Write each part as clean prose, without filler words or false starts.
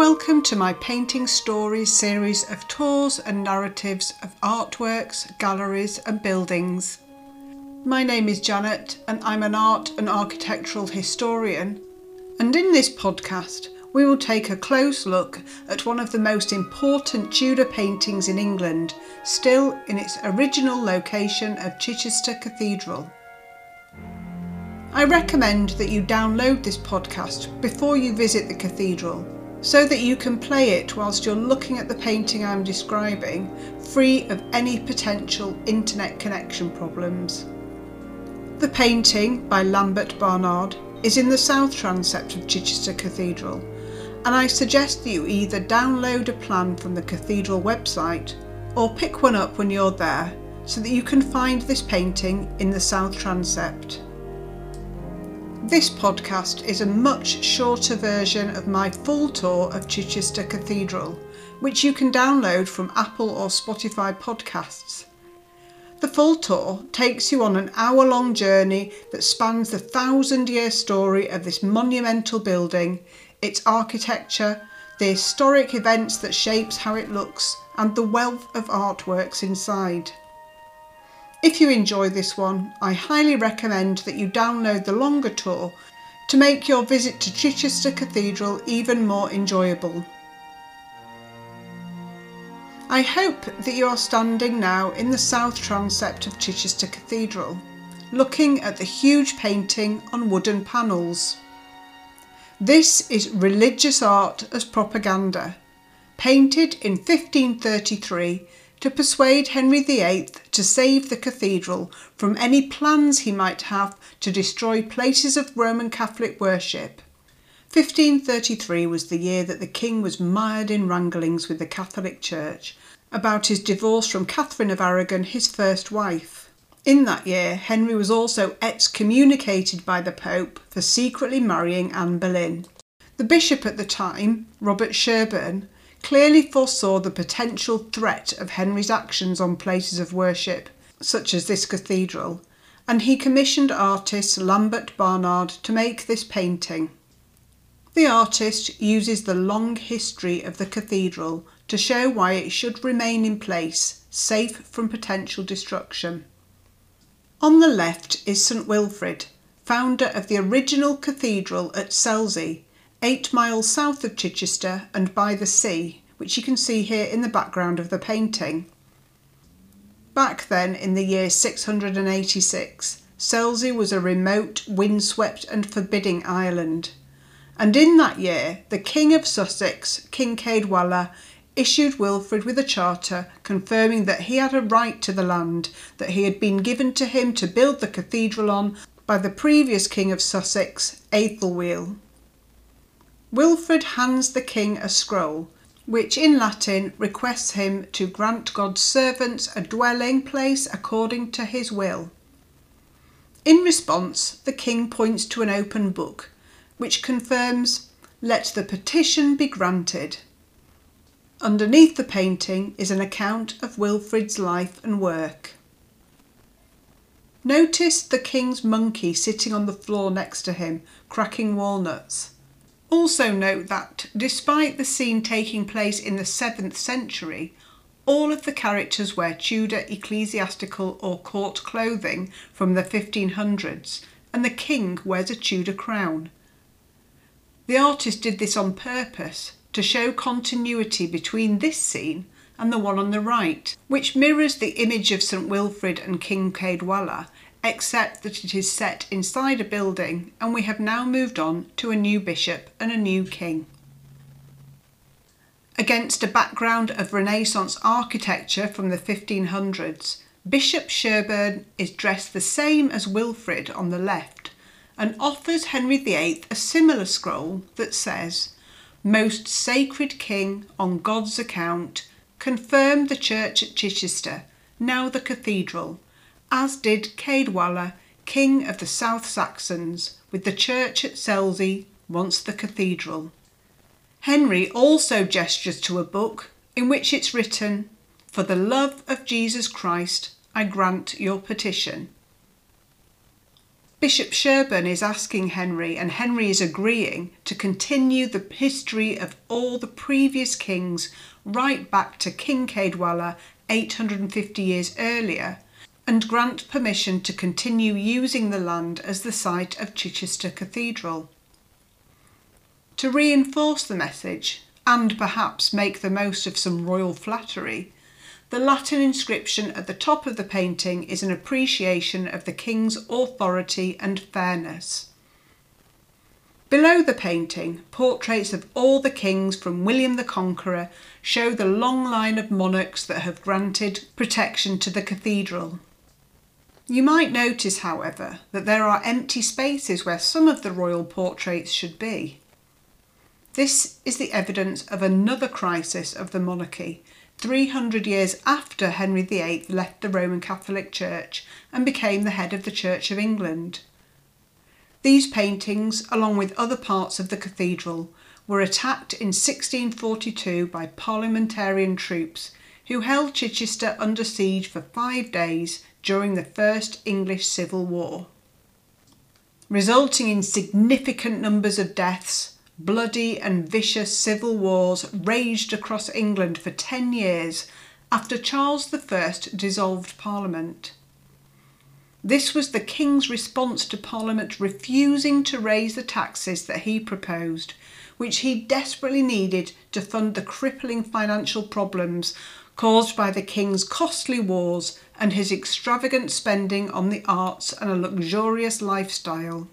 Welcome to my Painting Stories series of tours and narratives of artworks, galleries and buildings. My name is Janet and I'm an art and architectural historian, and in this podcast we will take a close look at one of the most important Tudor paintings in England, still in its original location of Chichester Cathedral. I recommend that you download this podcast before you visit the cathedral, so that you can play it whilst you're looking at the painting I'm describing, free of any potential internet connection problems. The painting, by Lambert Barnard, is in the south transept of Chichester Cathedral, and I suggest that you either download a plan from the cathedral website or pick one up when you're there, so that you can find this painting in the south transept. This podcast is a much shorter version of my full tour of Chichester Cathedral, which you can download from Apple or Spotify podcasts. The full tour takes you on an hour-long journey that spans the 1,000-year story of this monumental building, its architecture, the historic events that shapes how it looks, and the wealth of artworks inside. If you enjoy this one, I highly recommend that you download the longer tour to make your visit to Chichester Cathedral even more enjoyable. I hope that you are standing now in the south transept of Chichester Cathedral, looking at the huge painting on wooden panels. This is religious art as propaganda, painted in 1533 to persuade Henry VIII to save the cathedral from any plans he might have to destroy places of Roman Catholic worship. 1533 was the year that the king was mired in wranglings with the Catholic Church about his divorce from Catherine of Aragon, his first wife. In that year, Henry was also excommunicated by the Pope for secretly marrying Anne Boleyn. The bishop at the time, Robert Sherborne, clearly foresaw the potential threat of Henry's actions on places of worship, such as this cathedral, and he commissioned artist Lambert Barnard to make this painting. The artist uses the long history of the cathedral to show why it should remain in place, safe from potential destruction. On the left is St Wilfrid, founder of the original cathedral at Selsey, 8 miles south of Chichester and by the sea, which you can see here in the background of the painting. Back then, in the year 686, Selsey was a remote, windswept and forbidding island. And in that year, the King of Sussex, King Caedwalla, issued Wilfrid with a charter confirming that he had a right to the land that he had been given to him to build the cathedral on by the previous King of Sussex, Aethelwulf. Wilfrid hands the king a scroll, which in Latin requests him to grant God's servants a dwelling place according to his will. In response, the king points to an open book, which confirms, "Let the petition be granted." Underneath the painting is an account of Wilfrid's life and work. Notice the king's monkey sitting on the floor next to him, cracking walnuts. Also note that, despite the scene taking place in the 7th century, all of the characters wear Tudor ecclesiastical or court clothing from the 1500s, and the king wears a Tudor crown. The artist did this on purpose to show continuity between this scene and the one on the right, which mirrors the image of St Wilfrid and King Caedwalla, except that it is set inside a building, and we have now moved on to a new bishop and a new king. Against a background of Renaissance architecture from the 1500s, Bishop Sherborne is dressed the same as Wilfrid on the left, and offers Henry VIII a similar scroll that says, "Most sacred King, on God's account, confirm the church at Chichester, now the cathedral, as did Caedwalla, king of the South Saxons, with the church at Selsey, once the cathedral." Henry also gestures to a book in which it's written, "For the love of Jesus Christ, I grant your petition." Bishop Sherborne is asking Henry, and Henry is agreeing, to continue the history of all the previous kings right back to King Caedwalla 850 years earlier, and grant permission to continue using the land as the site of Chichester Cathedral. To reinforce the message, and perhaps make the most of some royal flattery, the Latin inscription at the top of the painting is an appreciation of the king's authority and fairness. Below the painting, portraits of all the kings from William the Conqueror show the long line of monarchs that have granted protection to the cathedral. You might notice, however, that there are empty spaces where some of the royal portraits should be. This is the evidence of another crisis of the monarchy, 300 years after Henry VIII left the Roman Catholic Church and became the head of the Church of England. These paintings, along with other parts of the cathedral, were attacked in 1642 by parliamentarian troops who held Chichester under siege for 5 days during the First English Civil War, resulting in significant numbers of deaths. Bloody and vicious civil wars raged across England for 10 years after Charles I dissolved Parliament. This was the King's response to Parliament refusing to raise the taxes that he proposed, which he desperately needed to fund the crippling financial problems caused by the King's costly wars and his extravagant spending on the arts and a luxurious lifestyle.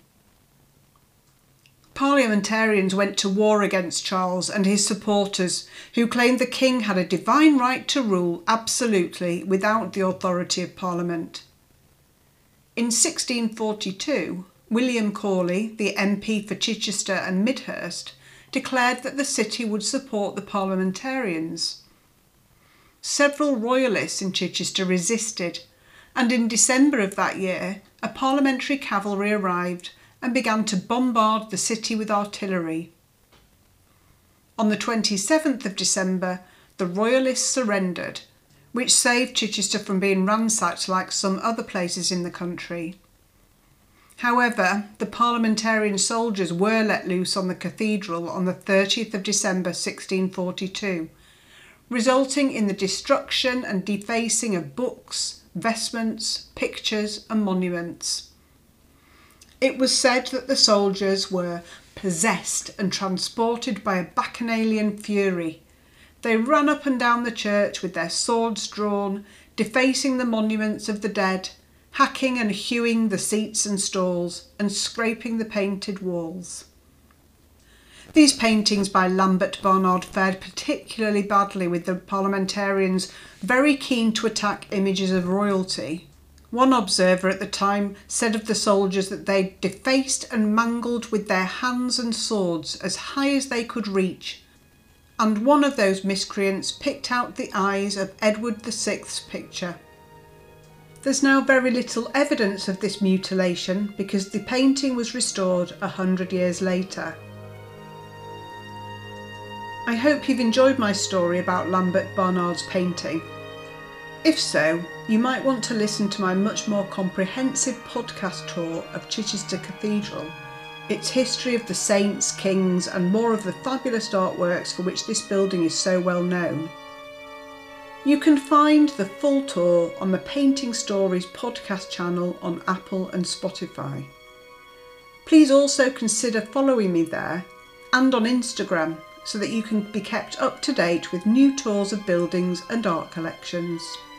Parliamentarians went to war against Charles and his supporters, who claimed the king had a divine right to rule absolutely without the authority of Parliament. In 1642, William Cawley, the MP for Chichester and Midhurst, declared that the city would support the parliamentarians. Several royalists in Chichester resisted, and in December of that year, a parliamentary cavalry arrived and began to bombard the city with artillery. On the 27th of December, the Royalists surrendered, which saved Chichester from being ransacked like some other places in the country. However, the parliamentarian soldiers were let loose on the cathedral on the 30th of December 1642, resulting in the destruction and defacing of books, vestments, pictures and monuments. It was said that the soldiers were possessed and transported by a bacchanalian fury. They ran up and down the church with their swords drawn, defacing the monuments of the dead, hacking and hewing the seats and stalls, and scraping the painted walls. These paintings by Lambert Barnard fared particularly badly, with the parliamentarians very keen to attack images of royalty. One observer at the time said of the soldiers that they defaced and mangled with their hands and swords as high as they could reach, and one of those miscreants picked out the eyes of Edward VI's picture. There's now very little evidence of this mutilation because the painting was restored 100 years later. I hope you've enjoyed my story about Lambert Barnard's painting. If so, you might want to listen to my much more comprehensive podcast tour of Chichester Cathedral, its history of the saints, kings and more of the fabulous artworks for which this building is so well known. You can find the full tour on the Painting Stories podcast channel on Apple and Spotify. Please also consider following me there and on Instagram so that you can be kept up to date with new tours of buildings and art collections.